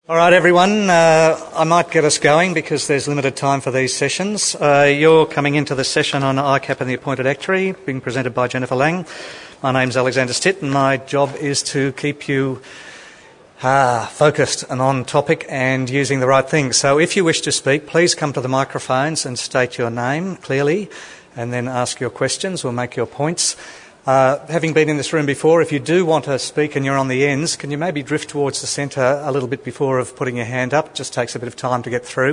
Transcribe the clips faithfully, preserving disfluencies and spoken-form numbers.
All right, everyone, uh, I might get us going because there's limited time for these sessions. Uh, you're coming into the session on I C A P and the Appointed Actuary, being presented by Jennifer Lang. My name's Alexander Stitt, and my job is to keep you ah, focused and on topic and using the right things. So if you wish to speak, please come to the microphones and state your name clearly, and then ask your questions or make your points. Uh, having been in this room before, if you do want to speak and you're on the ends, can you maybe drift towards the centre a little bit before of putting your hand up? It just takes a bit of time to get through.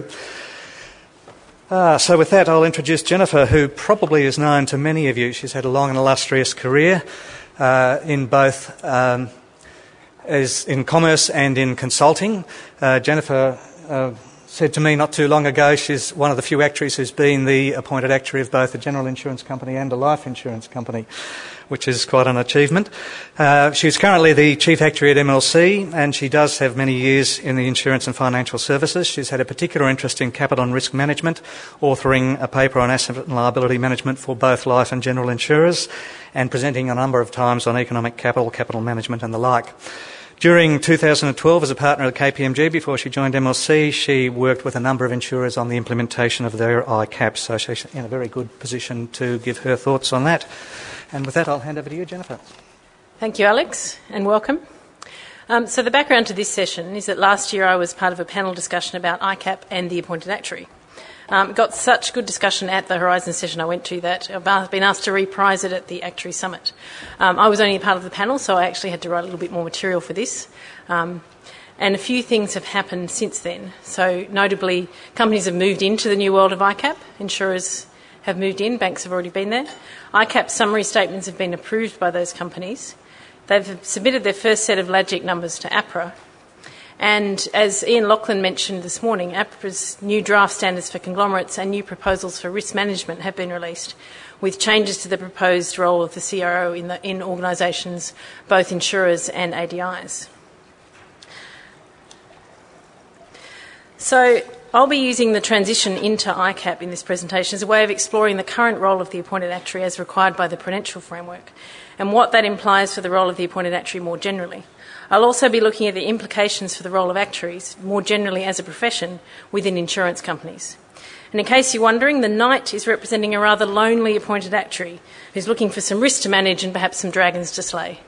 Uh, so with that, I'll introduce Jennifer, who probably is known to many of you. She's had a long and illustrious career uh, in both um, as in commerce and in consulting. Uh, Jennifer uh, said to me not too long ago she's one of the few actuaries who's been the appointed actuary of both a general insurance company and a life insurance company, which is quite an achievement. Uh, she's currently the Chief Actuary at M L C, and she does have many years in the insurance and financial services. She's had a particular interest in capital and risk management, authoring a paper on asset and liability management for both life and general insurers, and presenting a number of times on economic capital, capital management and the like. During two thousand twelve, as a partner at K P M G, before she joined M L C, she worked with a number of insurers on the implementation of their I C A P, so she's in a very good position to give her thoughts on that. And with that, I'll hand over to you, Jennifer. Thank you, Alex, and welcome. Um, so the background to this session is that last year I was part of a panel discussion about I C A P and the appointed actuary. Um, got such good discussion at the Horizon session I went to that I've been asked to reprise it at the Actuary Summit. Um, I was only a part of the panel, so I actually had to write a little bit more material for this. Um, and a few things have happened since then. So notably, companies have moved into the new world of I C A P. Insurers have moved in, banks have already been there. I C A P summary statements have been approved by those companies. They've submitted their first set of LAGIC numbers to APRA. And as Ian Lachlan mentioned this morning, APRA's new draft standards for conglomerates and new proposals for risk management have been released, with changes to the proposed role of the C R O in, the, in organisations, both insurers and A D Is. So I'll be using the transition into I C A P in this presentation as a way of exploring the current role of the appointed actuary as required by the Prudential Framework and what that implies for the role of the appointed actuary more generally. I'll also be looking at the implications for the role of actuaries more generally as a profession within insurance companies. And in case you're wondering, the knight is representing a rather lonely appointed actuary who's looking for some risks to manage and perhaps some dragons to slay.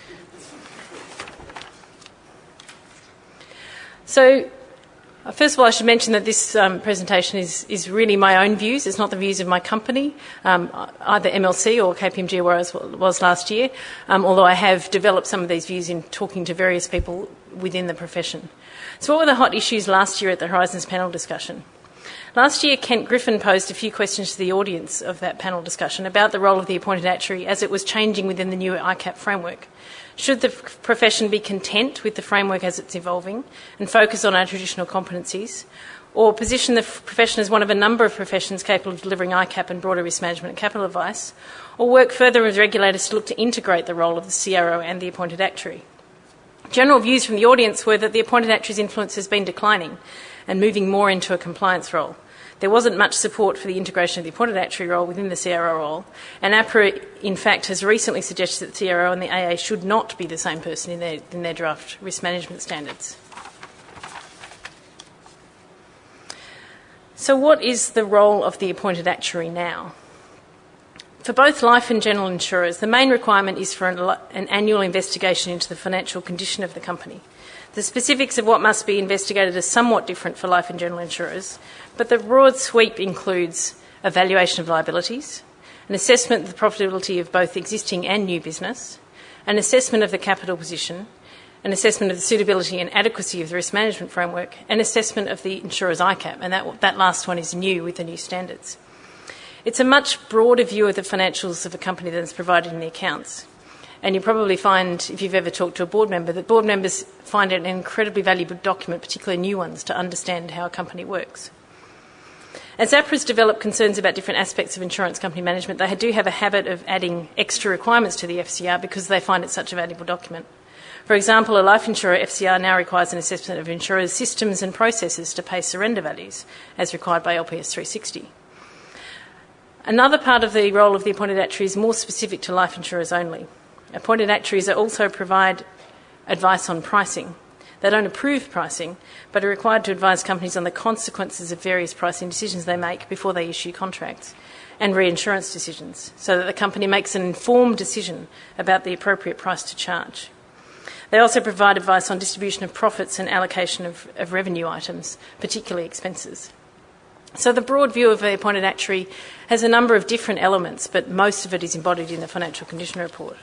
So, first of all, I should mention that this um, presentation is, is really my own views. It's not the views of my company, um, either M L C or K P M G, where I was, was last year, um, although I have developed some of these views in talking to various people within the profession. So what were the hot issues last year at the Horizons panel discussion? Last year, Kent Griffin posed a few questions to the audience of that panel discussion about the role of the appointed actuary as it was changing within the new I C A P framework. Should the profession be content with the framework as it's evolving and focus on our traditional competencies, or position the profession as one of a number of professions capable of delivering I C A P and broader risk management and capital advice, or work further with regulators to look to integrate the role of the C R O and the appointed actuary? General views from the audience were that the appointed actuary's influence has been declining and moving more into a compliance role. There wasn't much support for the integration of the appointed actuary role within the C R O role, and APRA, in fact, has recently suggested that the C R O and the A A should not be the same person in their, in their draft risk management standards. So what is the role of the appointed actuary now? For both life and general insurers, the main requirement is for an, an annual investigation into the financial condition of the company. The specifics of what must be investigated are somewhat different for life and general insurers, but the broad sweep includes evaluation of liabilities, an assessment of the profitability of both existing and new business, an assessment of the capital position, an assessment of the suitability and adequacy of the risk management framework, and assessment of the insurer's I C A P, and that, that last one is new with the new standards. It's a much broader view of the financials of a company than is provided in the accounts. And you probably find, if you've ever talked to a board member, that board members find it an incredibly valuable document, particularly new ones, to understand how a company works. As APRA's developed concerns about different aspects of insurance company management, they do have a habit of adding extra requirements to the F C R because they find it such a valuable document. For example, a life insurer F C R now requires an assessment of insurers' systems and processes to pay surrender values, as required by L P S three sixty. Another part of the role of the appointed actuary is more specific to life insurers only. Appointed actuaries also provide advice on pricing. They don't approve pricing, but are required to advise companies on the consequences of various pricing decisions they make before they issue contracts, and reinsurance decisions, so that the company makes an informed decision about the appropriate price to charge. They also provide advice on distribution of profits and allocation of, of revenue items, particularly expenses. So the broad view of the appointed actuary has a number of different elements, but most of it is embodied in the financial condition report.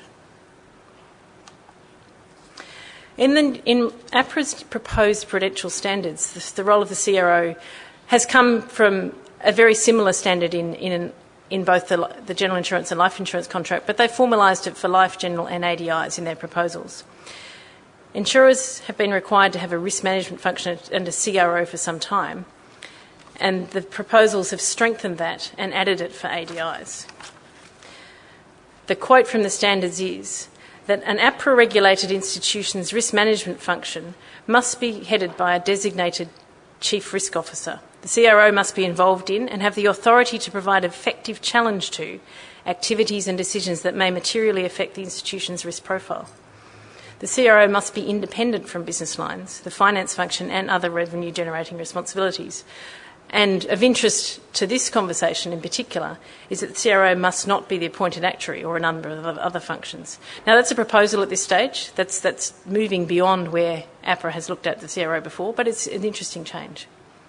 In, the, in APRA's proposed prudential standards, the, the role of the C R O has come from a very similar standard in, in, an, in both the, the general insurance and life insurance contract, but they formalised it for life, general and A D Is in their proposals. Insurers have been required to have a risk management function and a C R O for some time, and the proposals have strengthened that and added it for A D Is. The quote from the standards is that an APRA-regulated institution's risk management function must be headed by a designated Chief Risk Officer. The C R O must be involved in and have the authority to provide effective challenge to activities and decisions that may materially affect the institution's risk profile. The C R O must be independent from business lines, the finance function and other revenue-generating responsibilities. And of interest to this conversation in particular is that the C R O must not be the appointed actuary or a number of other functions. Now, that's a proposal at this stage. That's, that's moving beyond where APRA has looked at the C R O before, but it's an interesting change.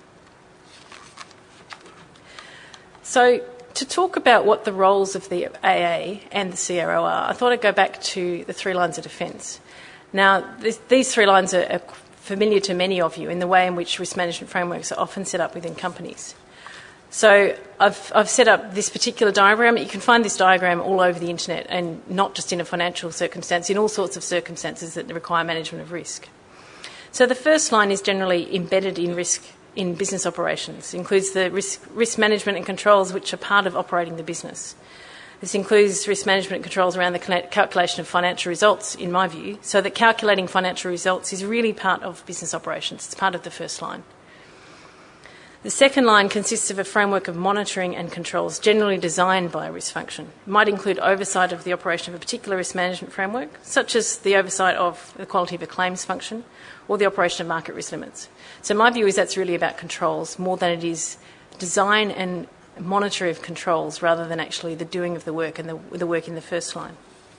So, to talk about what the roles of the A A and the C R O are, I thought I'd go back to the three lines of defence. Now, this, these three lines are, are familiar to many of you in the way in which risk management frameworks are often set up within companies. So I've, I've set up this particular diagram. You can find this diagram all over the internet, and not just in a financial circumstance, in all sorts of circumstances that require management of risk. So the first line is generally embedded in risk in business operations. It includes the risk, risk management and controls which are part of operating the business. This includes risk management controls around the calculation of financial results, in my view, so that calculating financial results is really part of business operations. It's part of the first line. The second line consists of a framework of monitoring and controls generally designed by a risk function. It might include oversight of the operation of a particular risk management framework, such as the oversight of the quality of a claims function or the operation of market risk limits. So my view is that's really about controls more than it is design and monitor of controls rather than actually the doing of the work and the, the work in the first line.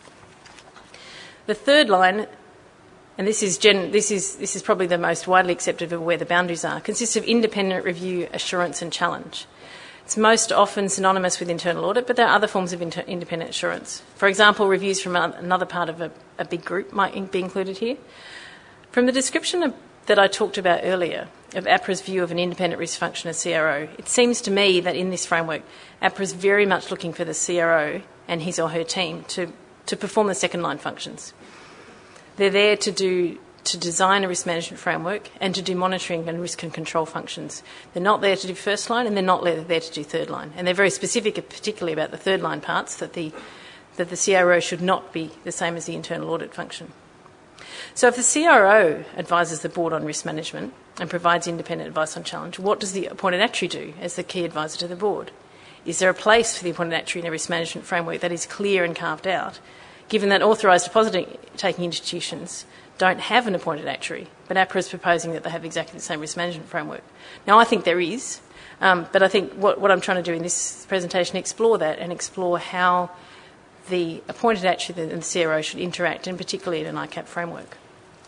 The third line, and this is, gen, this, is, this is probably the most widely accepted of where the boundaries are, consists of independent review, assurance and challenge. It's most often synonymous with internal audit, but there are other forms of inter- independent assurance. For example, reviews from another part of a, a big group might be included here. From the description of, that I talked about earlier of APRA's view of an independent risk function as C R O, it seems to me that in this framework, APRA is very much looking for the C R O and his or her team to, to perform the second line functions. They're there to do to design a risk management framework and to do monitoring and risk and control functions. They're not there to do first line and they're not there to do third line. And they're very specific, particularly about the third line parts, that the, that the C R O should not be the same as the internal audit function. So if the C R O advises the board on risk management and provides independent advice on challenge, what does the appointed actuary do as the key advisor to the board? Is there a place for the appointed actuary in a risk management framework that is clear and carved out, given that authorised deposit-taking institutions don't have an appointed actuary, but APRA is proposing that they have exactly the same risk management framework? Now, I think there is, um, but I think what, what I'm trying to do in this presentation is explore that and explore how the appointed actuary and the C R O should interact, and particularly in an I CAP framework.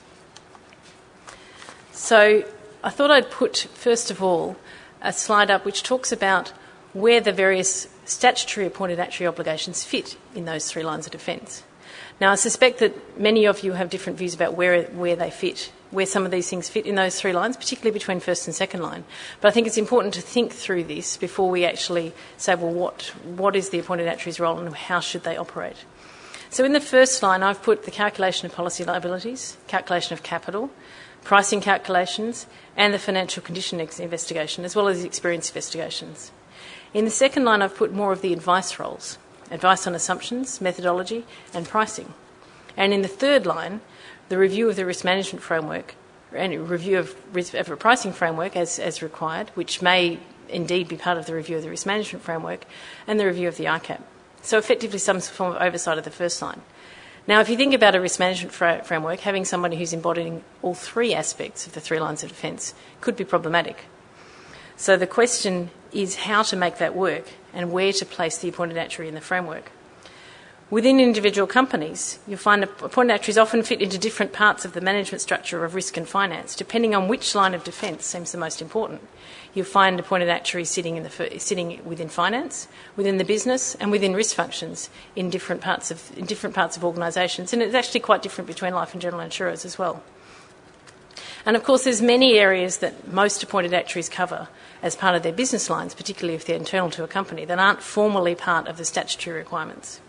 So I thought I'd put, first of all, a slide up which talks about where the various statutory appointed actuary obligations fit in those three lines of defence. Now, I suspect that many of you have different views about where, where they fit, where some of these things fit in those three lines, particularly between first and second line. But I think it's important to think through this before we actually say, well, what, what is the appointed actuary's role and how should they operate? So in the first line, I've put the calculation of policy liabilities, calculation of capital, pricing calculations, and the financial condition investigation, as well as the experience investigations. In the second line, I've put more of the advice roles, advice on assumptions, methodology, and pricing. And in the third line, the review of the risk management framework and review of, risk, of a pricing framework as, as required, which may indeed be part of the review of the risk management framework, and the review of the I CAP. So effectively some form of oversight of the first line. Now, if you think about a risk management fra- framework, having somebody who's embodying all three aspects of the three lines of defence could be problematic. So the question is how to make that work and where to place the appointed actuary in the framework. Within individual companies, you'll find appointed actuaries often fit into different parts of the management structure of risk and finance, depending on which line of defence seems the most important. You'll find appointed actuaries sitting, in the, sitting within finance, within the business, and within risk functions in different parts of in different parts of organisations, and it's actually quite different between life and general insurers as well. And of course, there's many areas that most appointed actuaries cover as part of their business lines, particularly if they're internal to a company, that aren't formally part of the statutory requirements.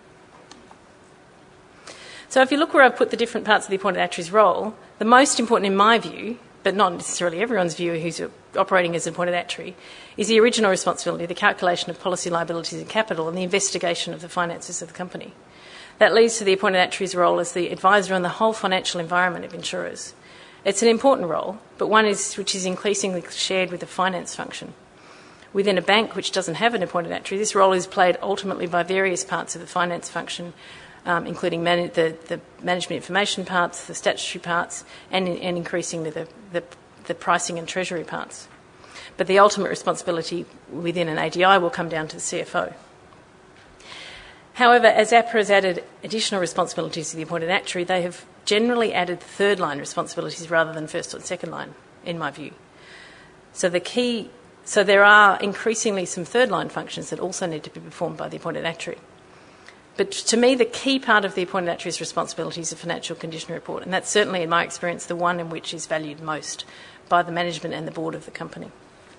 So if you look where I've put the different parts of the appointed actuary's role, the most important in my view, but not necessarily everyone's view who's operating as an appointed actuary, is the original responsibility, the calculation of policy liabilities and capital, and the investigation of the finances of the company. That leads to the appointed actuary's role as the advisor on the whole financial environment of insurers. It's an important role, but one is, which is increasingly shared with the finance function. Within a bank which doesn't have an appointed actuary, this role is played ultimately by various parts of the finance function, Um, including man- the, the management information parts, the statutory parts, and, and increasingly the, the, the pricing and treasury parts. But the ultimate responsibility within an A D I will come down to the C F O. However, as APRA has added additional responsibilities to the appointed actuary, they have generally added third-line responsibilities rather than first or second line, in my view. So the key, so there are increasingly some third-line functions that also need to be performed by the appointed actuary. But to me, the key part of the appointed actuary's responsibility is the financial condition report, and that's certainly, in my experience, the one in which is valued most by the management and the board of the company.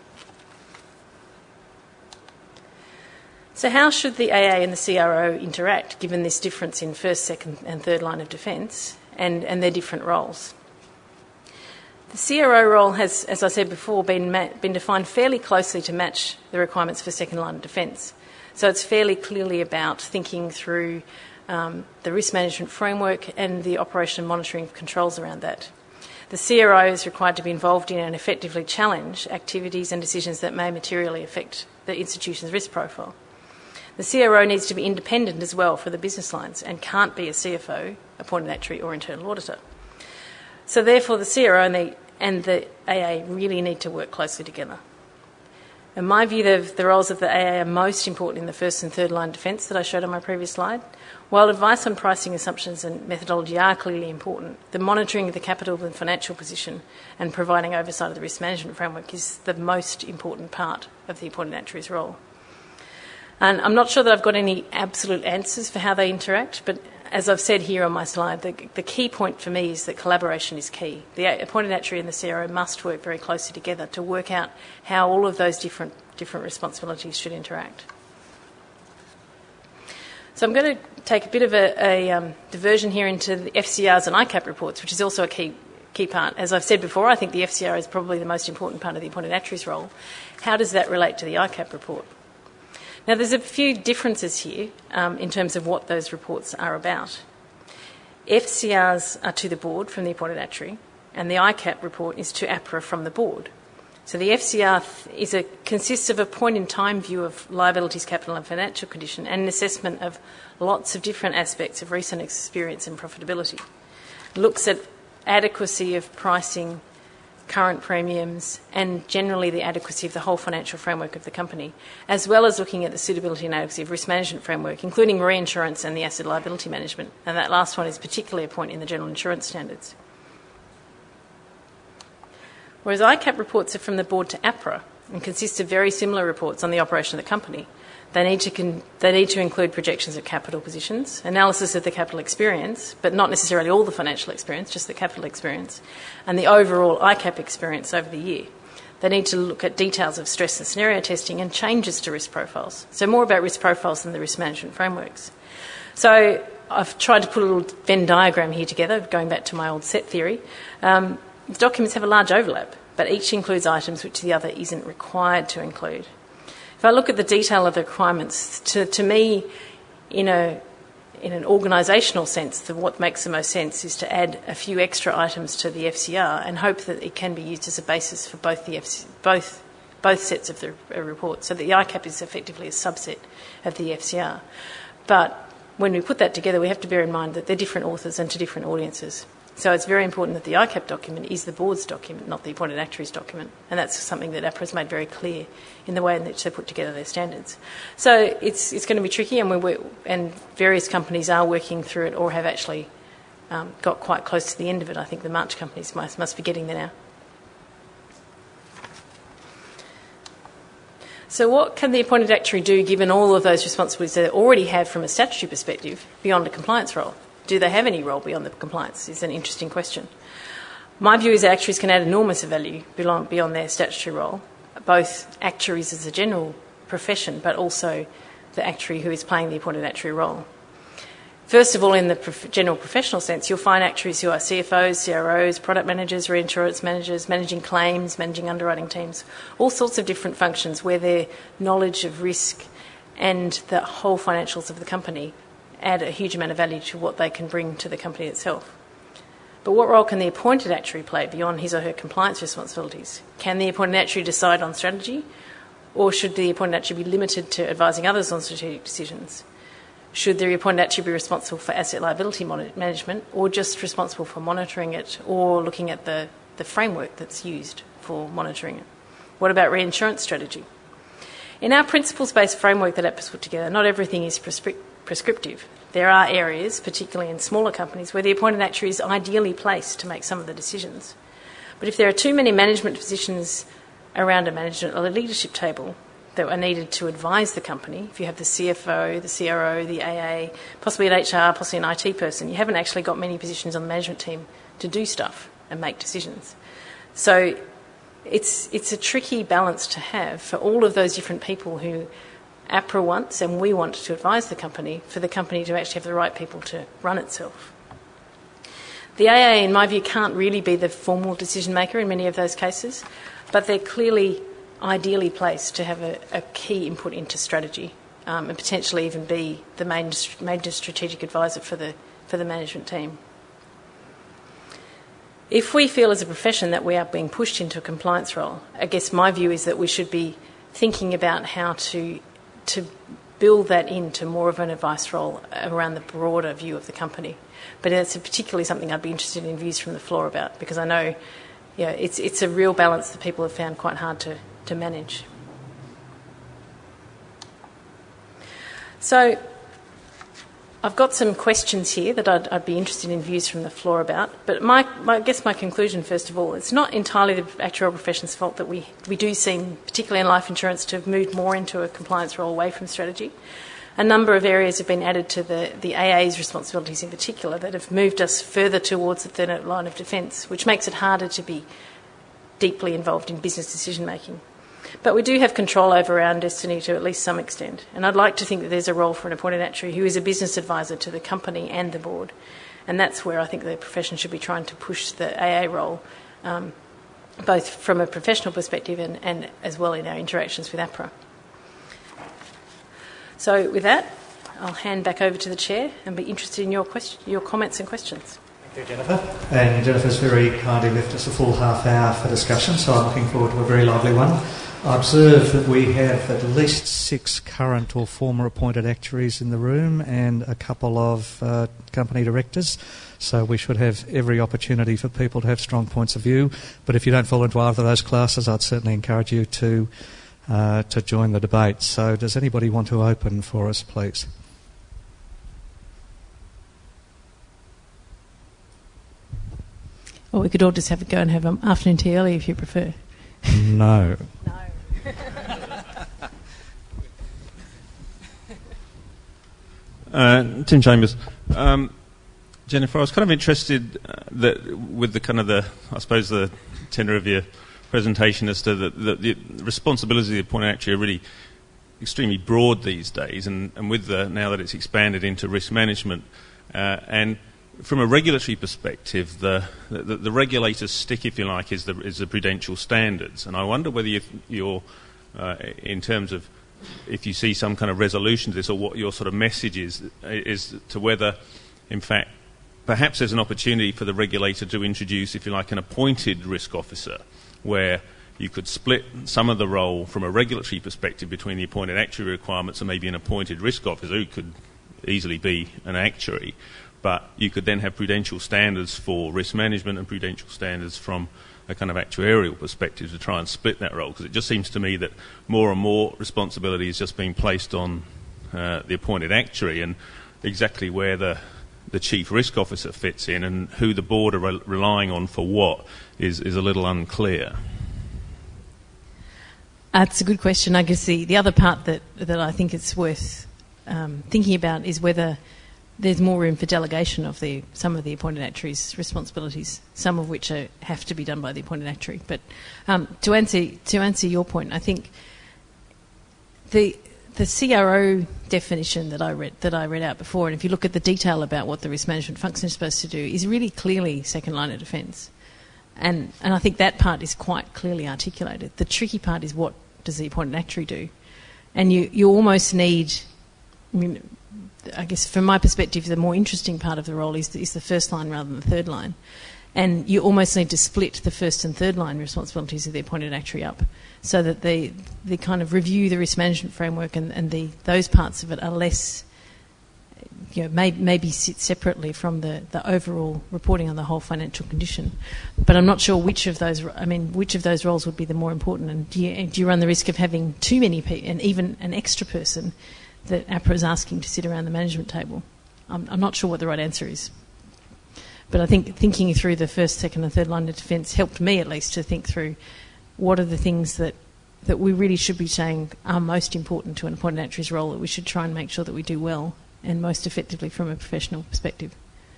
So how should the A A and the C R O interact, given this difference in first, second and third line of defence and, and their different roles? The C R O role has, as I said before, been, ma- been defined fairly closely to match the requirements for second line of defence. So it's fairly clearly about thinking through um, the risk management framework and the operation and monitoring of controls around that. The C R O is required to be involved in and effectively challenge activities and decisions that may materially affect the institution's risk profile. The C R O needs to be independent as well for the business lines and can't be a C F O, appointed actuary or internal auditor. So therefore the C R O and the, and the A A really need to work closely together. In my view, the, the roles of the A A are most important in the first and third line defence that I showed on my previous slide. While advice on pricing assumptions and methodology are clearly important, the monitoring of the capital and financial position and providing oversight of the risk management framework is the most important part of the appointed actuary's role. And I'm not sure that I've got any absolute answers for how they interact, but as I've said here on my slide, the, the key point for me is that collaboration is key. The appointed actuary and the C R O must work very closely together to work out how all of those different, different responsibilities should interact. So I'm going to take a bit of a, a um, diversion here into the F C Rs and I CAP reports, which is also a key, key part. As I've said before, I think the F C R is probably the most important part of the appointed actuary's role. How does that relate to the I CAP report? Now, there's a few differences here um, in terms of what those reports are about. F C Rs are to the board from the appointed actuary, and the I CAP report is to APRA from the board. So the F C R is a, consists of a point-in-time view of liabilities, capital and financial condition and an assessment of lots of different aspects of recent experience and profitability. It looks at adequacy of pricing, current premiums, and generally the adequacy of the whole financial framework of the company, as well as looking at the suitability and adequacy of risk management framework, including reinsurance and the asset liability management. And that last one is particularly a point in the general insurance standards. Whereas I CAP reports are from the board to APRA and consist of very similar reports on the operation of the company. They need to con- they need to include projections of capital positions, analysis of the capital experience, but not necessarily all the financial experience, just the capital experience, and the overall I CAP experience over the year. They need to look at details of stress and scenario testing and changes to risk profiles. So more about risk profiles than the risk management frameworks. So I've tried to put a little Venn diagram here together, going back to my old set theory. Um, the documents have a large overlap, but each includes items which the other isn't required to include. If I look at the detail of the requirements, to, to me, in, a, in an organisational sense, the, what makes the most sense is to add a few extra items to the F C R and hope that it can be used as a basis for both the F C, both, both sets of the uh, reports, so that the I CAP is effectively a subset of the F C R. But when we put that together, we have to bear in mind that they're different authors and to different audiences. So it's very important that the I C A P document is the board's document, not the appointed actuary's document. And that's something that APRA has made very clear in the way in which they put together their standards. So it's it's going to be tricky, and we work, and various companies are working through it or have actually um, got quite close to the end of it. I think the March companies must, must be getting there now. So what can the appointed actuary do given all of those responsibilities they already have from a statutory perspective beyond a compliance role? Do they have any role beyond the compliance is an interesting question. My view is that actuaries can add enormous value beyond their statutory role, both actuaries as a general profession, but also the actuary who is playing the appointed actuary role. First of all, in the prof- general professional sense, you'll find actuaries who are C F Os, C R Os, product managers, reinsurance managers, managing claims, managing underwriting teams, all sorts of different functions where their knowledge of risk and the whole financials of the company add a huge amount of value to what they can bring to the company itself. But what role can the appointed actuary play beyond his or her compliance responsibilities? Can the appointed actuary decide on strategy, or should the appointed actuary be limited to advising others on strategic decisions? Should the appointed actuary be responsible for asset liability management, or just responsible for monitoring it, or looking at the, the framework that's used for monitoring it? What about reinsurance strategy? In our principles-based framework that APRA's put together, not everything is prescri- prescriptive. There are areas, particularly in smaller companies, where the appointed actuary is ideally placed to make some of the decisions. But if there are too many management positions around a management or a leadership table that are needed to advise the company, if you have the C F O, the C R O, the A A, possibly an H R, possibly an I T person, you haven't actually got many positions on the management team to do stuff and make decisions. So it's it's a tricky balance to have for all of those different people who APRA wants and we want to advise the company, for the company to actually have the right people to run itself. The A A, in my view, can't really be the formal decision maker in many of those cases, but they're clearly ideally placed to have a, a key input into strategy um, and potentially even be the main, major strategic advisor for the, for the management team. If we feel as a profession that we are being pushed into a compliance role, I guess my view is that we should be thinking about how to to build that into more of an advice role around the broader view of the company. But it's particularly something I'd be interested in views from the floor about, because I know yeah, it's it's a real balance that people have found quite hard to, to manage. So I've got some questions here that I'd, I'd be interested in views from the floor about. But my, my, I guess my conclusion, first of all, it's not entirely the actuarial profession's fault that we, we do seem, particularly in life insurance, to have moved more into a compliance role away from strategy. A number of areas have been added to the, the A A's responsibilities in particular that have moved us further towards the third line of defence, which makes it harder to be deeply involved in business decision making. But we do have control over our own destiny to at least some extent. And I'd like to think that there's a role for an appointed actuary who is a business advisor to the company and the board. And that's where I think the profession should be trying to push the A A role, um, both from a professional perspective and, and as well in our interactions with APRA. So with that, I'll hand back over to the Chair and be interested in your, question, your comments and questions. Thank you, Jennifer. And Jennifer's very kindly left us a full half hour for discussion, so I'm looking forward to a very lively one. I observe that we have at least six current or former appointed actuaries in the room and a couple of uh, company directors, so we should have every opportunity for people to have strong points of view. But if you don't fall into either of those classes, I'd certainly encourage you to uh, to join the debate. So does anybody want to open for us, please? Or we could all just have a go and have an afternoon tea early if you prefer. No. No. uh, Tim Chambers. Um, Jennifer, I was kind of interested uh, that with the kind of the, I suppose, the tenor of your presentation as to the, the, the responsibilities of the appointed actuary are really extremely broad these days, and, and with the, now that it's expanded into risk management, uh, and from a regulatory perspective, the, the, the regulator's stick, if you like, is the, is the prudential standards. And I wonder whether you, you're, uh, in terms of, if you see some kind of resolution to this, or what your sort of message is, is to whether, in fact, perhaps there's an opportunity for the regulator to introduce, if you like, an appointed risk officer, where you could split some of the role from a regulatory perspective between the appointed actuary requirements and maybe an appointed risk officer who could easily be an actuary. But you could then have prudential standards for risk management and prudential standards from a kind of actuarial perspective to try and split that role, because it just seems to me that more and more responsibility is just being placed on uh, the appointed actuary, and exactly where the the chief risk officer fits in and who the board are re- relying on for what is, is a little unclear. That's a good question. I guess the, the other part that, that I think it's worth um, thinking about is whether there's more room for delegation of the some of the appointed actuaries' responsibilities, some of which are, have to be done by the appointed actuary. But um, to answer to answer your point, I think the the C R O definition that I read that I read out before, and if you look at the detail about what the risk management function is supposed to do, is really clearly second line of defence, and and I think that part is quite clearly articulated. The tricky part is what does the appointed actuary do, and you you almost need. I mean, I guess from my perspective, the more interesting part of the role is the, is the first line rather than the third line. And you almost need to split the first and third line responsibilities of the appointed actuary up so that they, they kind of review the risk management framework and, and the, those parts of it are less, you know, may, maybe sit separately from the, the overall reporting on the whole financial condition. But I'm not sure which of those, I mean, which of those roles would be the more important. And do you, do you run the risk of having too many people and even an extra person that APRA is asking to sit around the management table? I'm, I'm not sure what the right answer is. But I think thinking through the first, second and third line of defence helped me at least to think through what are the things that, that we really should be saying are most important to an appointed actuary's role, that we should try and make sure that we do well and most effectively from a professional perspective.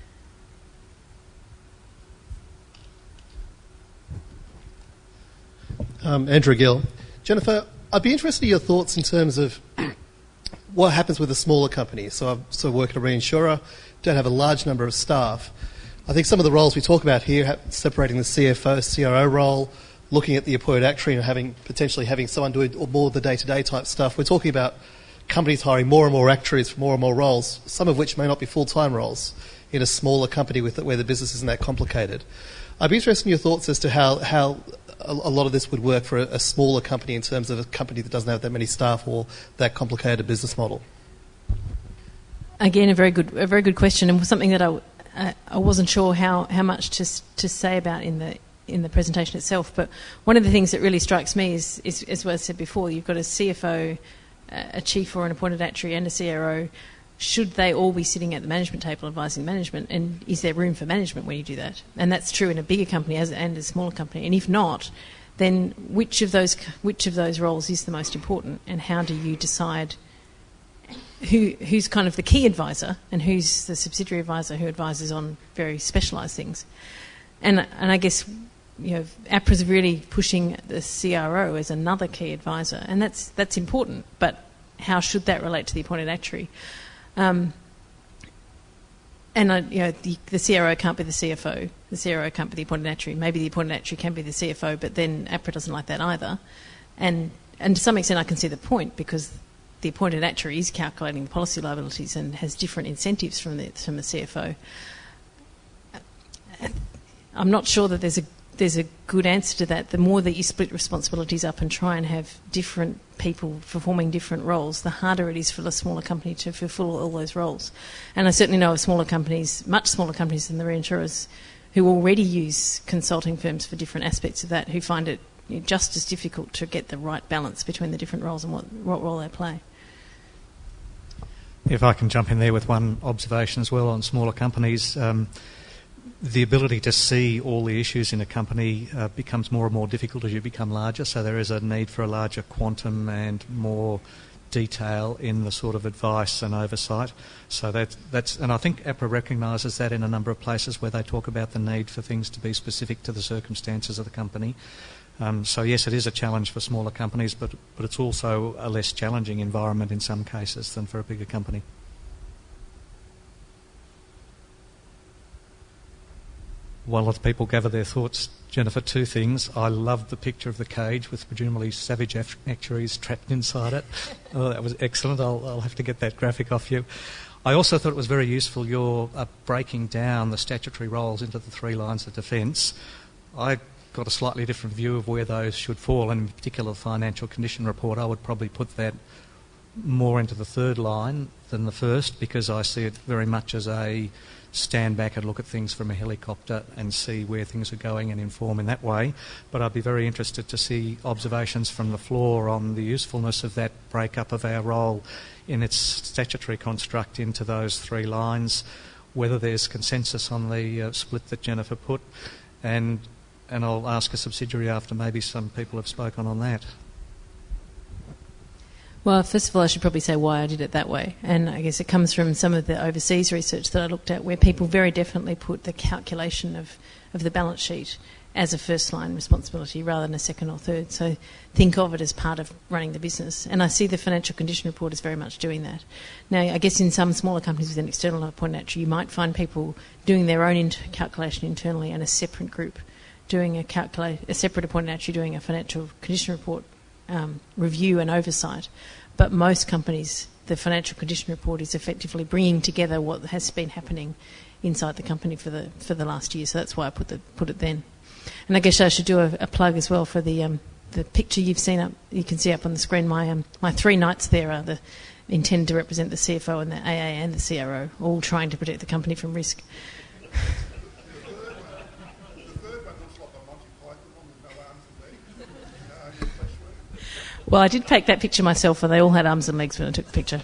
Um, Andrew Gill. Jennifer, I'd be interested in your thoughts in terms of what happens with a smaller company. So I so work at a reinsurer, don't have a large number of staff. I think some of the roles we talk about here, separating the C F O, C R O role, looking at the appointed actuary and having potentially having someone doing more of the day-to-day type stuff. We're talking about companies hiring more and more actuaries for more and more roles, some of which may not be full-time roles in a smaller company with where the business isn't that complicated. I'd be interested in your thoughts as to how, how a lot of this would work for a, a smaller company in terms of a company that doesn't have that many staff or that complicated a business model. Again, a very good, a very good question, and something that I, uh, I wasn't sure how, how much to to say about in the in the presentation itself. But one of the things that really strikes me is, is as well as I said before, you've got a C F O, a chief or an appointed actuary, and a C R O. Should they all be sitting at the management table advising management, and is there room for management when you do that? And that's true in a bigger company as and a smaller company. And if not, then which of those which of those roles is the most important, and how do you decide who who's kind of the key advisor and who's the subsidiary advisor who advises on very specialised things? And and I guess, you know, APRA's really pushing the C R O as another key advisor, and that's that's important. But how should that relate to the appointed actuary? Um, and uh, you know, the, the C R O can't be the C F O. The C R O can't be the appointed actuary. Maybe the appointed actuary can be the C F O, but then APRA doesn't like that either. And and to some extent, I can see the point, because the appointed actuary is calculating the policy liabilities and has different incentives from the from the C F O. I'm not sure that there's a there's a good answer to that. The more that you split responsibilities up and try and have different people performing different roles, the harder it is for the smaller company to fulfil all those roles. And I certainly know of smaller companies, much smaller companies than the reinsurers, who already use consulting firms for different aspects of that, who find it just as difficult to get the right balance between the different roles and what, what role they play. If I can jump in there with one observation as well on smaller companies, um, the ability to see all the issues in a company uh, becomes more and more difficult as you become larger, so there is a need for a larger quantum and more detail in the sort of advice and oversight. So that, that's, and I think APRA recognises that in a number of places where they talk about the need for things to be specific to the circumstances of the company. Um, so yes, it is a challenge for smaller companies, but, but it's also a less challenging environment in some cases than for a bigger company. While other people gather their thoughts, Jennifer, two things. I loved the picture of the cage with presumably savage actuaries trapped inside it. Oh, that was excellent. I'll, I'll have to get that graphic off you. I also thought it was very useful your uh, breaking down the statutory roles into the three lines of defence. I got a slightly different view of where those should fall, and in particular the financial condition report. I would probably put that more into the third line than the first, because I see it very much as a stand back and look at things from a helicopter and see where things are going and inform in that way. But I'd be very interested to see observations from the floor on the usefulness of that breakup of our role in its statutory construct into those three lines, whether there's consensus on the uh, split that Jennifer put, and and I'll ask a subsidiary after maybe some people have spoken on that. Well, first of all, I should probably say why I did it that way. And I guess it comes from some of the overseas research that I looked at, where people very definitely put the calculation of, of the balance sheet as a first-line responsibility rather than a second or third. So think of it as part of running the business. And I see the financial condition report as very much doing that. Now, I guess in some smaller companies with an external appointed actuary, you might find people doing their own inter- calculation internally and a separate group doing a, calcula- a separate appointed actuary doing a financial condition report Um, review and oversight. But most companies, the financial condition report is effectively bringing together what has been happening inside the company for the for the last year. So that's why I put the put it then. And I guess I should do a, a plug as well for the um, the picture you've seen up. You can see up on the screen. My um, my three knights there are the intended to represent the C F O and the A A and the C R O, all trying to protect the company from risk. Well, I did take that picture myself, and they all had arms and legs when I took the picture.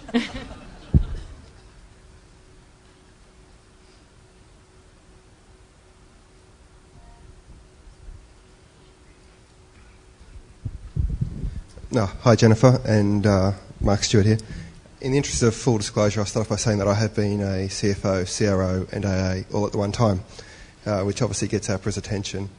No, hi Jennifer and uh, Mark Stewart here. In the interest of full disclosure, I'll start off by saying that I have been a C F O, C R O and A A all at the one time, uh, which obviously gets APRA's attention.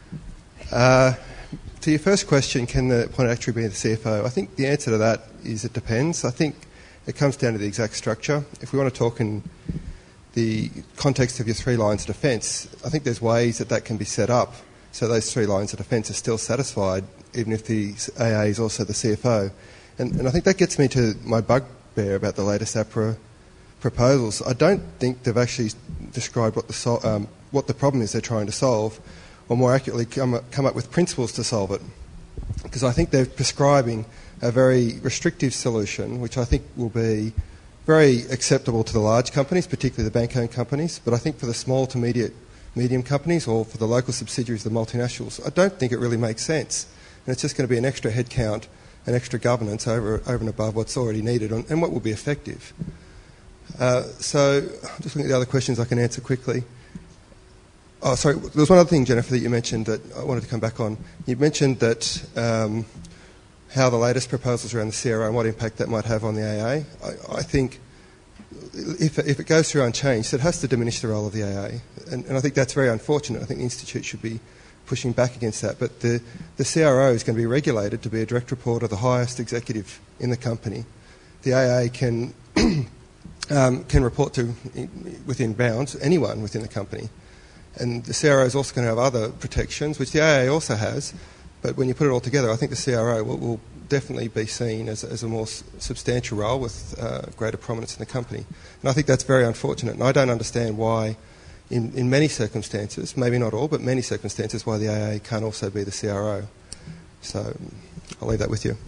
Uh, To your first question, can the appointed actuary be the C F O? I think the answer to that is it depends. I think it comes down to the exact structure. If we want to talk in the context of your three lines of defence, I think there's ways that that can be set up so those three lines of defence are still satisfied, even if the A A is also the C F O. And, and I think that gets me to my bugbear about the latest APRA proposals. I don't think they've actually described what the, so, um, what the problem is they're trying to solve, or more accurately come up, come up with principles to solve it. Because I think they're prescribing a very restrictive solution, which I think will be very acceptable to the large companies, particularly the bank-owned companies, but I think for the small to medium, medium companies or for the local subsidiaries of the multinationals, I don't think it really makes sense. And it's just going to be an extra headcount and extra governance over, over and above what's already needed and, and what will be effective. Uh, so just looking at the other questions I can answer quickly. Oh, sorry, there was one other thing, Jennifer, that you mentioned that I wanted to come back on. You mentioned that um, how the latest proposals around the C R O and what impact that might have on the A A. I, I think if, if it goes through unchanged, it has to diminish the role of the A A. And, and I think that's very unfortunate. I think the Institute should be pushing back against that. But the, the C R O is going to be regulated to be a direct report of the highest executive in the company. The A A can, um, can report to, within bounds, anyone within the company. And the C R O is also going to have other protections, which the A A also has. But when you put it all together, I think the C R O will, will definitely be seen as, as a more s- substantial role with uh, greater prominence in the company. And I think that's very unfortunate. And I don't understand why, in, in many circumstances, maybe not all, but many circumstances, why the A A can't also be the C R O. So I'll leave that with you.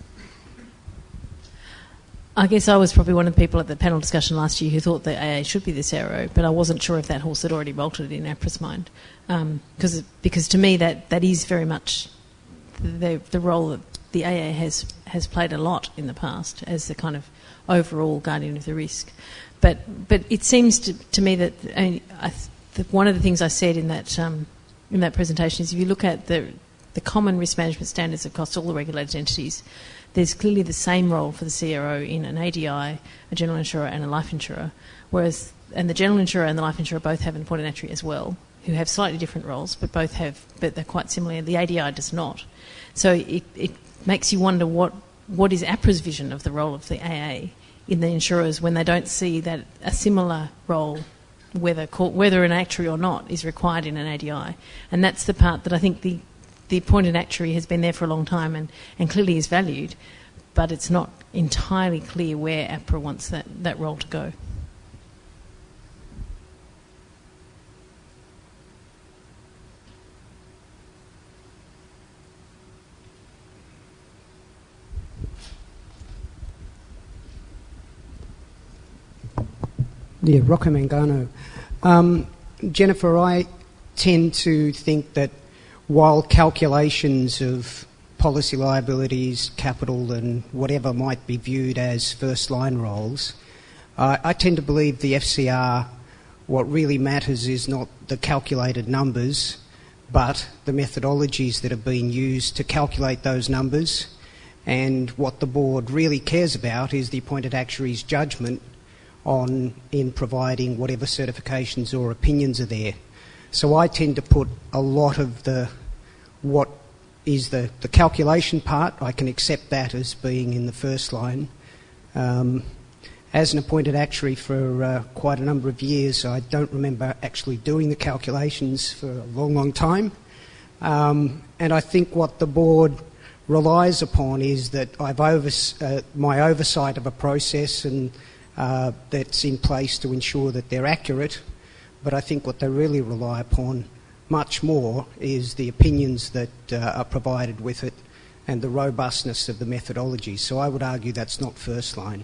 I guess I was probably one of the people at the panel discussion last year who thought the A A should be the C R O, but I wasn't sure if that horse had already bolted in APRA's mind. Um, because, because to me that, that is very much the, the role that the A A has, has played a lot in the past as the kind of overall guardian of the risk. But but it seems to, to me that, I mean, I th- that one of the things I said in that um, in that presentation is if you look at the the common risk management standards across all the regulated entities, there's clearly the same role for the C R O in an A D I, a general insurer and a life insurer, whereas and the general insurer and the life insurer both have an appointed actuary as well, who have slightly different roles, but both have, but they're quite similar. The A D I does not. So it, it makes you wonder what, what is APRA's vision of the role of the A A in the insurers when they don't see that a similar role, whether whether an actuary or not, is required in an A D I. And that's the part that I think the the appointed actuary has been there for a long time and, and clearly is valued, but it's not entirely clear where APRA wants that, that role to go. Yeah, Rocco Mangano. Um, Jennifer, I tend to think that while calculations of policy liabilities, capital and whatever might be viewed as first-line roles, uh, I tend to believe the F C R, what really matters is not the calculated numbers, but the methodologies that have been used to calculate those numbers. And what the board really cares about is the appointed actuary's judgment on in providing whatever certifications or opinions are there. So I tend to put a lot of the what is the, the calculation part. I can accept that as being in the first line. Um, as an appointed actuary for uh, quite a number of years, I don't remember actually doing the calculations for a long, long time. Um, and I think what the board relies upon is that I've over, uh, my oversight of a process and uh, that's in place to ensure that they're accurate. But I think what they really rely upon much more is the opinions that uh, are provided with it and the robustness of the methodology. So I would argue that's not first line.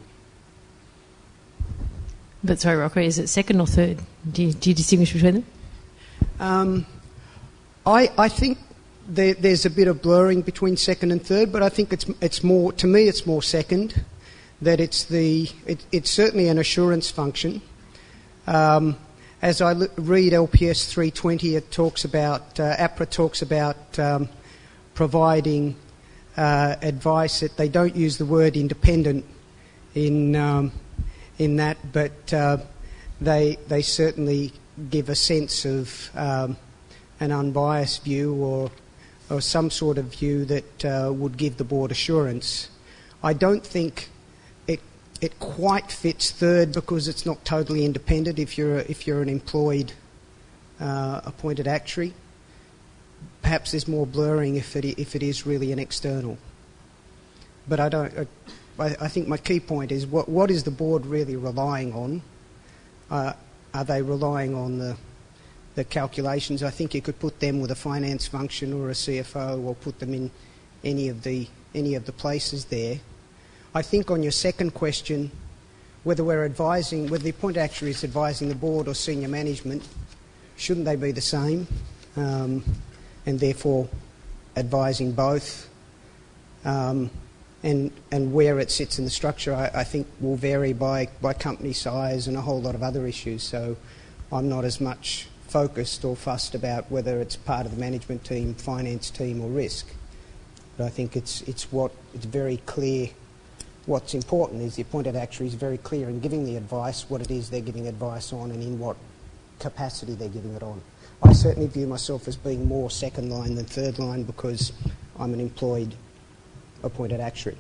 But sorry, Rocco, is it second or third? Do you, do you distinguish between them? Um, I, I think there, there's a bit of blurring between second and third, but I think it's it's more, to me, it's more second. That it's the it, it's certainly an assurance function. Um, as I l- read L P S three twenty, it talks about uh, APRA talks about um, providing uh, advice. That they don't use the word independent in. Um, in that, but uh, they they certainly give a sense of um, an unbiased view or or some sort of view that uh, would give the board assurance. I don't think it it quite fits third because it's not totally independent. If you're a, if you're an employed uh, appointed actuary, perhaps there's more blurring if it if it is really an external. But I don't. I, I think my key point is what what is the board really relying on? Uh, are they relying on the the calculations? I think you could put them with a finance function or a C F O, or put them in any of the any of the places there. I think on your second question, whether we're advising, whether the appointed actuary is advising the board or senior management, shouldn't they be the same? Um, and therefore advising both. Um, And, and where it sits in the structure, I, I think, will vary by, by company size and a whole lot of other issues. So I'm not as much focused or fussed about whether it's part of the management team, finance team or risk. But I think it's, it's, what, it's very clear. What's important is the appointed actuary is very clear in giving the advice, what it is they're giving advice on and in what capacity they're giving it on. I certainly view myself as being more second line than third line because I'm an employed appointed actuary.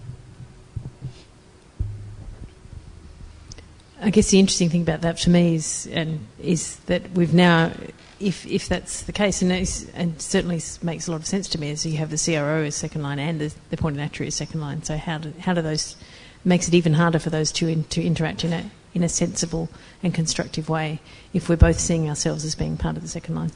I guess the interesting thing about that for me is and is that we've now, if if that's the case, and, it's, and certainly makes a lot of sense to me, is you have the C R O as second line and the, the appointed actuary as second line. So how do how do those makes it even harder for those two in, to interact in a in a sensible and constructive way if we're both seeing ourselves as being part of the second line.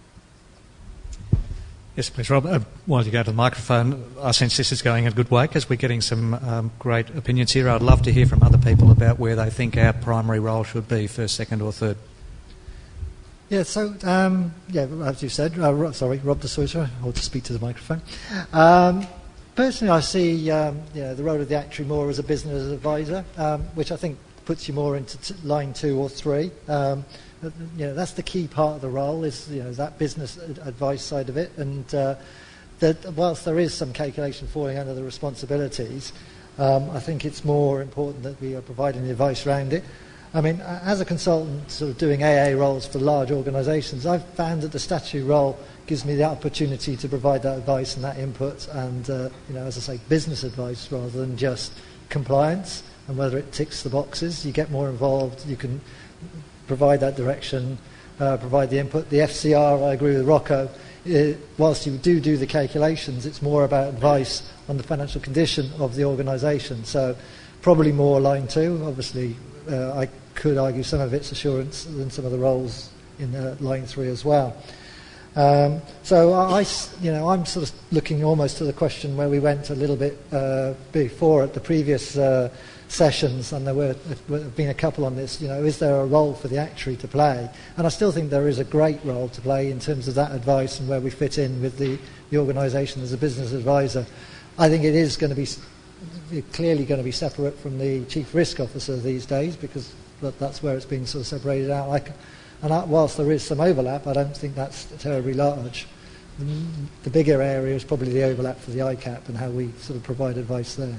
Yes, please, Rob. Uh, while you go to the microphone, I sense this is going a good way because we're getting some um, great opinions here. I'd love to hear from other people about where they think our primary role should be, first, second or third. Yeah, so, um, yeah, as you said, uh, Rob, sorry, Rob de Souza, I'll just speak to the microphone. Um, personally, I see um, you know, the role of the actuary more as a business advisor, um, which I think puts you more into t- line two or three. Um, You know, that's the key part of the role is you know that business advice side of it, and uh, that whilst there is some calculation falling under the responsibilities, um, I think it's more important that we are providing the advice around it. I mean, as a consultant, sort of doing A A roles for large organisations, I've found that the statutory role gives me the opportunity to provide that advice and that input, and uh, you know, as I say, business advice rather than just compliance and whether it ticks the boxes. You get more involved. You can provide that direction, uh, provide the input. The F C R, I agree with Rocco, it, whilst you do do the calculations, it's more about advice on the financial condition of the organisation. So probably more line two. Obviously, uh, I could argue some of it's assurance than some of the roles in uh, line three as well. Um, so I, you know, I'm sort of looking almost to the question where we went a little bit uh, before at the previous uh, sessions, and there were there have been a couple on this. You know, is there a role for the actuary to play? And I still think there is a great role to play in terms of that advice and where we fit in with the, the organisation as a business advisor. I think it is going to be clearly going to be separate from the chief risk officer these days, because that, that's where it's been sort of separated out. Like, and that, whilst there is some overlap, I don't think that's terribly large. The, the bigger area is probably the overlap for the I C A P and how we sort of provide advice there.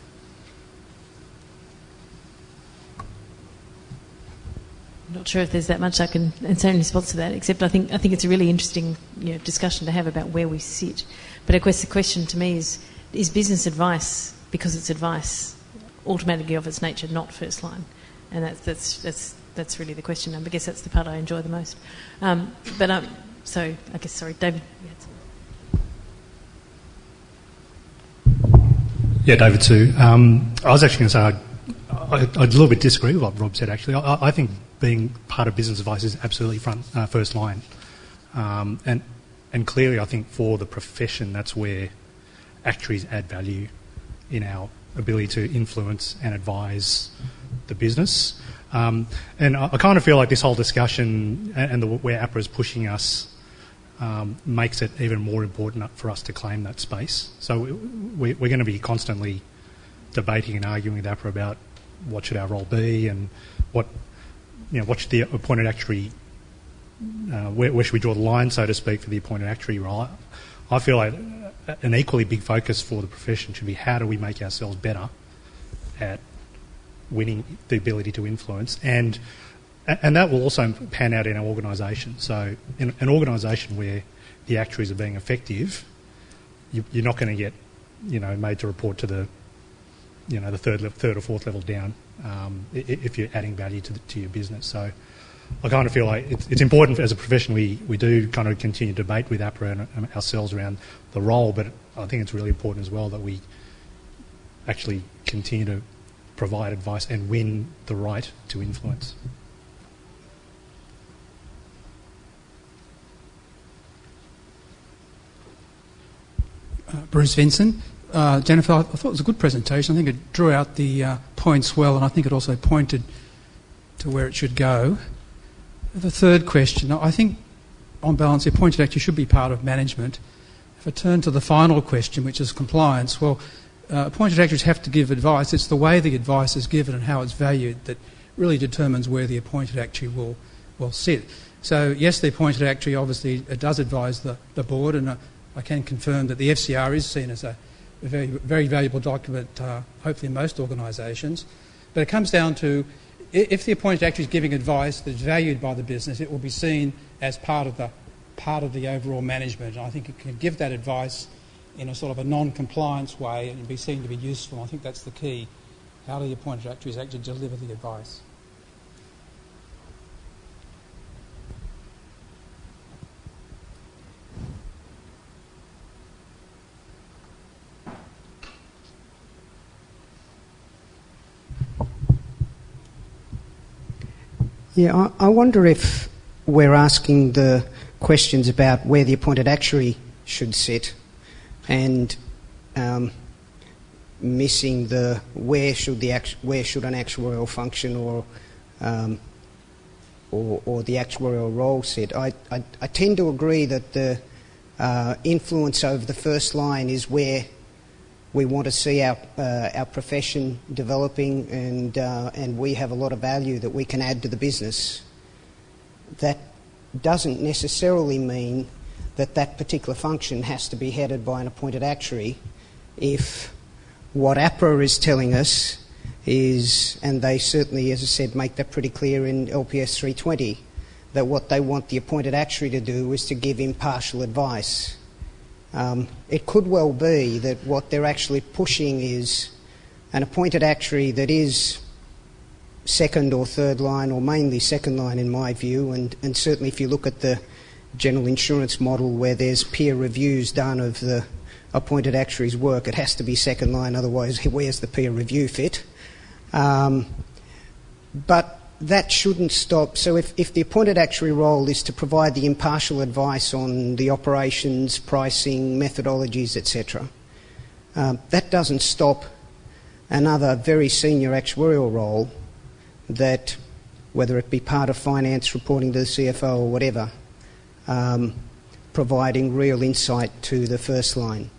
I'm not sure if there's that much I can say in response to that, except I think I think it's a really interesting, you know, discussion to have about where we sit. But of course the question to me is, is business advice, because it's advice, automatically of its nature not first line? And that's that's that's that's really the question. I guess that's the part I enjoy the most. Um, but um, so I guess sorry, David. Yeah, David too. Um, I was actually going to say I, I, I a little bit disagree with what Rob said. Actually, I, I think being part of business advice is absolutely front uh, first line, um, and and clearly I think for the profession that's where actuaries add value in our ability to influence and advise the business. Um, and I, I kind of feel like this whole discussion and, and the, where APRA is pushing us um, makes it even more important for us to claim that space. So we, we're going to be constantly debating and arguing with APRA about what should our role be and what, you know, what should the appointed actuary, uh, where, where should we draw the line, so to speak, for the appointed actuary role. I feel like an equally big focus for the profession should be how do we make ourselves better at winning the ability to influence, and and that will also pan out in our organisation. So in an organisation where the actuaries are being effective, you, you're not going to get, you know, made to report to the, you know, the third third or fourth level down um, if you're adding value to the, to your business. So I kind of feel like it's, it's important as a profession we, we do kind of continue to debate with APRA and ourselves around the role, but I think it's really important as well that we actually continue to provide advice and win the right to influence. Uh, Bruce Vincent. Uh, Jennifer, I thought it was a good presentation. I think it drew out the uh, points well, and I think it also pointed to where it should go. The third question, I think on balance the appointed actuary should be part of management. If I turn to the final question, which is compliance, well, uh, appointed actuaries have to give advice. It's the way the advice is given and how it's valued that really determines where the appointed actuary will, will sit. So yes, the appointed actuary obviously does advise the, the board, and uh, I can confirm that the F C R is seen as a, a very, very valuable document, uh, hopefully in most organisations. But it comes down to, if the appointed actuary is giving advice that's valued by the business, it will be seen as part of the part of the overall management. And I think it can give that advice in a sort of a non-compliance way and be seen to be useful. I think that's the key. How do the appointed actuaries actually deliver the advice? Yeah, I, I wonder if we're asking the questions about where the appointed actuary should sit and um, missing the where should the act, where should an actuarial function or um, or, or the actuarial role sit. I, I, I tend to agree that the uh, influence over the first line is where we want to see our uh, our profession developing, and uh, and we have a lot of value that we can add to the business. That doesn't necessarily mean that that particular function has to be headed by an appointed actuary. If what APRA is telling us is, and they certainly, as I said, make that pretty clear in L P S three twenty, that what they want the appointed actuary to do is to give impartial advice. Um, it could well be that what they're actually pushing is an appointed actuary that is second or third line, or mainly second line in my view, and, and certainly if you look at the general insurance model where there's peer reviews done of the appointed actuary's work, it has to be second line, otherwise where's the peer review fit? Um, but that shouldn't stop. So if, if the appointed actuary role is to provide the impartial advice on the operations, pricing, methodologies, et cetera, um, that doesn't stop another very senior actuarial role that, whether it be part of finance, reporting to the C F O or whatever, um, providing real insight to the first line.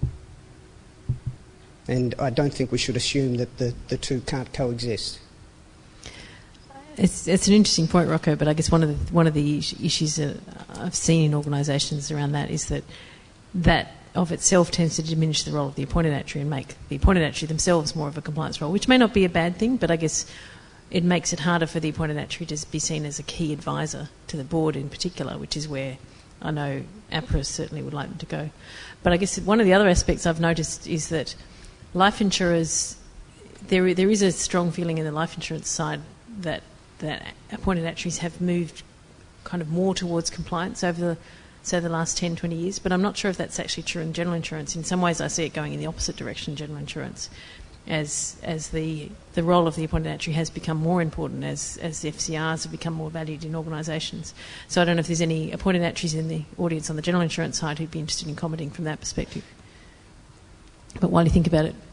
And I don't think we should assume that the, the two can't coexist. It's, it's an interesting point, Rocco, but I guess one of the, one of the issues that I've seen in organisations around that is that that of itself tends to diminish the role of the appointed actuary and make the appointed actuary themselves more of a compliance role, which may not be a bad thing, but I guess it makes it harder for the appointed actuary to be seen as a key advisor to the board in particular, which is where I know APRA certainly would like them to go. But I guess one of the other aspects I've noticed is that life insurers, there there is a strong feeling in the life insurance side that that appointed actuaries have moved kind of more towards compliance over the, say, the last ten, twenty years, but I'm not sure if that's actually true in general insurance. In some ways I see it going in the opposite direction in general insurance, as as the the role of the appointed actuary has become more important as, as the F C Rs have become more valued in organisations. So I don't know if there's any appointed actuaries in the audience on the general insurance side who'd be interested in commenting from that perspective. But while you think about it.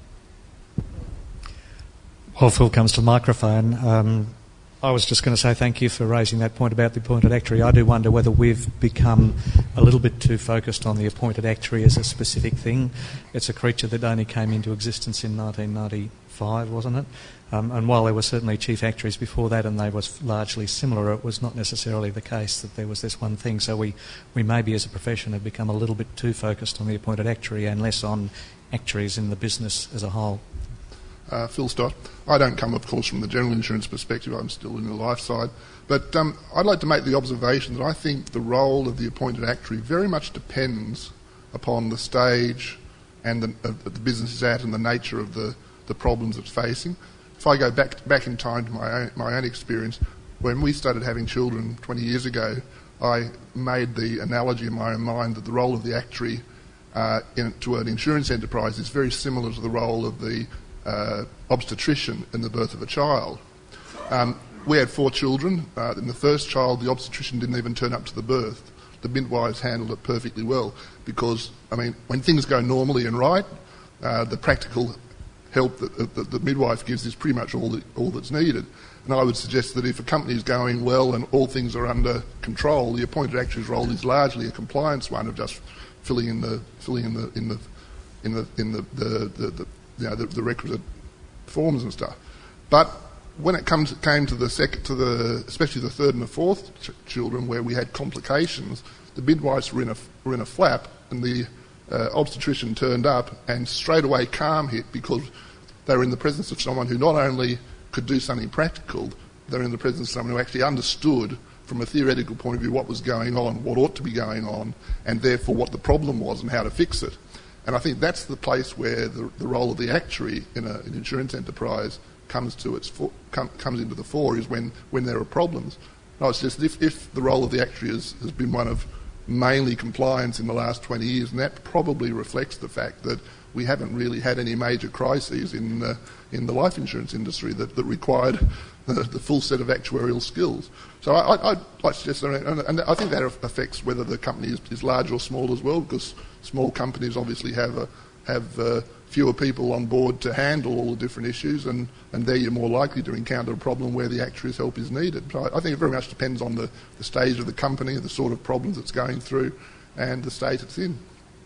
While Phil comes to the microphone, um, I was just going to say thank you for raising that point about the appointed actuary. I do wonder whether we've become a little bit too focused on the appointed actuary as a specific thing. It's a creature that only came into existence in nineteen ninety-five, wasn't it? Um, and while there were certainly chief actuaries before that and they were largely similar, it was not necessarily the case that there was this one thing. So we, we maybe as a profession have become a little bit too focused on the appointed actuary and less on actuaries in the business as a whole. Uh, Phil Stott. I don't come, of course, from the general insurance perspective. I'm still in the life side. But um, I'd like to make the observation that I think the role of the appointed actuary very much depends upon the stage and the, uh, the business is at and the nature of the, the problems it's facing. If I go back back in time to my own, my own experience, when we started having children twenty years ago, I made the analogy in my own mind that the role of the actuary uh, in, to an insurance enterprise is very similar to the role of the Uh, obstetrician in the birth of a child. Um, we had four children. Uh, in the first child, the obstetrician didn't even turn up to the birth. The midwives handled it perfectly well because, I mean, when things go normally and right, uh, the practical help that, that the midwife gives is pretty much all, that, all that's needed. And I would suggest that if a company is going well and all things are under control, the appointed actuary's role is largely a compliance one of just filling in the filling in the in the in the in the, the, the, the You know, the, the requisite forms and stuff. But when it comes came to the second, to the especially the third and the fourth ch- children, where we had complications, the midwives were in a were in a flap, and the uh, obstetrician turned up, and straight away calm hit because they were in the presence of someone who not only could do something practical, they were in the presence of someone who actually understood from a theoretical point of view what was going on, what ought to be going on, and therefore what the problem was and how to fix it. And I think that's the place where the, the role of the actuary in a, an insurance enterprise comes to its fo- com, comes into the fore, is when, when there are problems. And I suggest if, if the role of the actuary is, has been one of mainly compliance in the last twenty years, and that probably reflects the fact that we haven't really had any major crises in uh, in the life insurance industry that, that required the, the full set of actuarial skills. So I, I, I'd like to suggest, and, and I think that affects whether the company is, is large or small as well, because small companies obviously have a, have uh, fewer people on board to handle all the different issues, and, and there you're more likely to encounter a problem where the actuary's help is needed. So I, I think it very much depends on the, the stage of the company, the sort of problems it's going through, and the state it's in.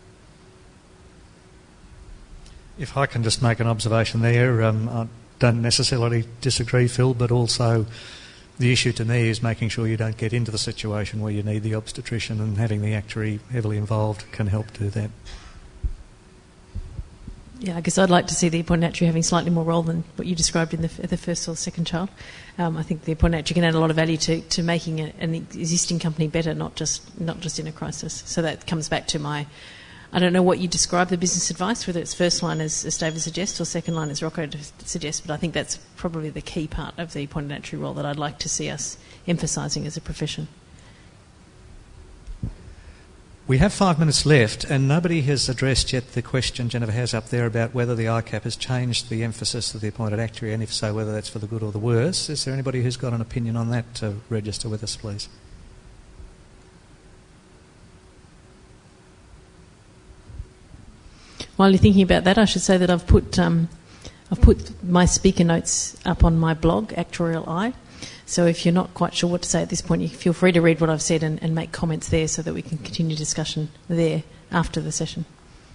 If I can just make an observation there, um, I don't necessarily disagree, Phil, but also the issue to me is making sure you don't get into the situation where you need the obstetrician, and having the actuary heavily involved can help do that. Yeah, I guess I'd like to see the appointed actuary having slightly more role than what you described in the, the first or second child. Um, I think the appointed actuary can add a lot of value to, to making a, an existing company better, not just not just in a crisis. So that comes back to my... I don't know what you describe the business advice, whether it's first line as, as David suggests or second line as Rocco suggests, but I think that's probably the key part of the appointed actuary role that I'd like to see us emphasising as a profession. We have five minutes left, and nobody has addressed yet the question Jennifer has up there about whether the I C A P has changed the emphasis of the appointed actuary, and if so, whether that's for the good or the worse. Is there anybody who's got an opinion on that to register with us, please? While you're thinking about that, I should say that I've put um, I've put my speaker notes up on my blog, Actuarial Eye. So if you're not quite sure what to say at this point, you feel free to read what I've said and, and make comments there so that we can continue discussion there after the session.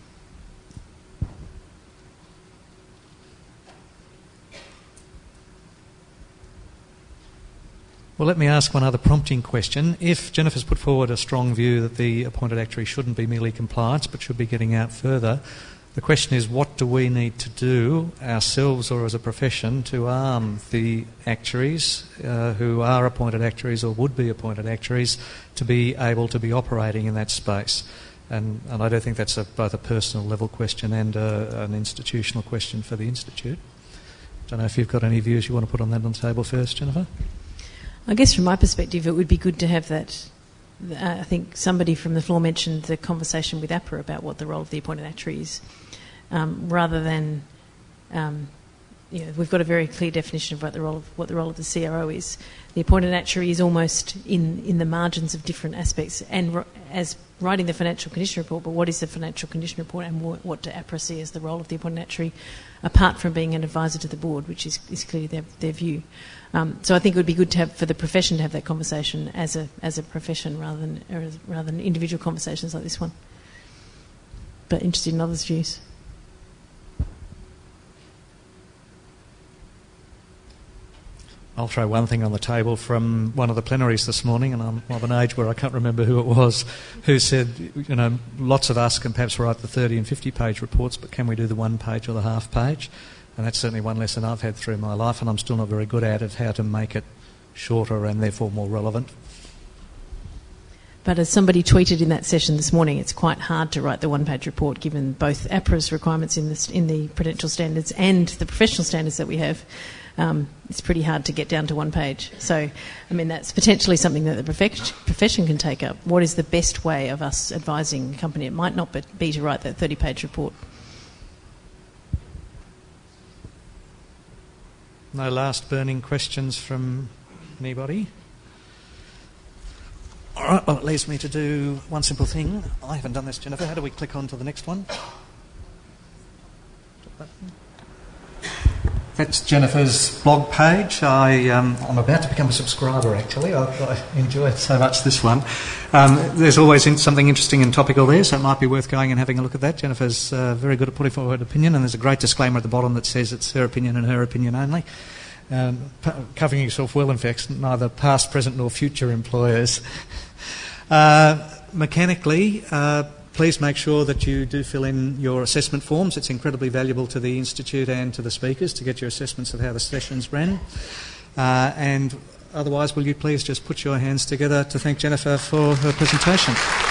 Well, let me ask one other prompting question. If Jennifer's put forward a strong view that the appointed actuary shouldn't be merely compliance but should be getting out further, the question is, what do we need to do ourselves or as a profession to arm the actuaries uh, who are appointed actuaries or would be appointed actuaries to be able to be operating in that space? And, and I do think that's a, both a personal level question and a, an institutional question for the Institute. I don't know if you've got any views you want to put on that on the table first, Jennifer? I guess from my perspective, it would be good to have that. Uh, I think somebody from the floor mentioned the conversation with A P R A about what the role of the appointed actuary is, um, rather than, um, you know, we've got a very clear definition of what the role of what the role of the C R O is. The appointed actuary is almost in, in the margins of different aspects, and r- as writing the financial condition report. But what is the financial condition report, and what, what do A P R A see as the role of the appointed actuary, apart from being an advisor to the board, which is, is clearly their, their view. Um, so I think it would be good to have for the profession to have that conversation as a as a profession rather than or as, rather than individual conversations like this one. But interested in others' views. I'll throw one thing on the table from one of the plenaries this morning, and I'm of an age where I can't remember who it was, who said, you know, lots of us can perhaps write the thirty and fifty page reports, but can we do the one page or the half page? And that's certainly one lesson I've had through my life, and I'm still not very good at it, how to make it shorter and therefore more relevant. But as somebody tweeted in that session this morning, it's quite hard to write the one-page report given both A P R A's requirements in the, in the prudential standards and the professional standards that we have. Um, it's pretty hard to get down to one page. So, I mean, that's potentially something that the profession, profession can take up. What is the best way of us advising a company? It might not be to write that thirty-page report. No last burning questions from anybody? All right, well, it leaves me to do one simple thing. I haven't done this, Jennifer. How do we click on to the next one? That's Jennifer's blog page. I, um, I'm about to become a subscriber, actually. I, I enjoy it so much, this one. Um, there's always in, something interesting and topical there, so it might be worth going and having a look at that. Jennifer's uh, very good at putting forward opinion, and there's a great disclaimer at the bottom that says it's her opinion and her opinion only. Um, p- covering yourself well, in fact, neither past, present nor future employers. uh, mechanically... Uh, Please make sure that you do fill in your assessment forms. It's incredibly valuable to the Institute and to the speakers to get your assessments of how the sessions ran. Uh, and otherwise, will you please just put your hands together to thank Jennifer for her presentation.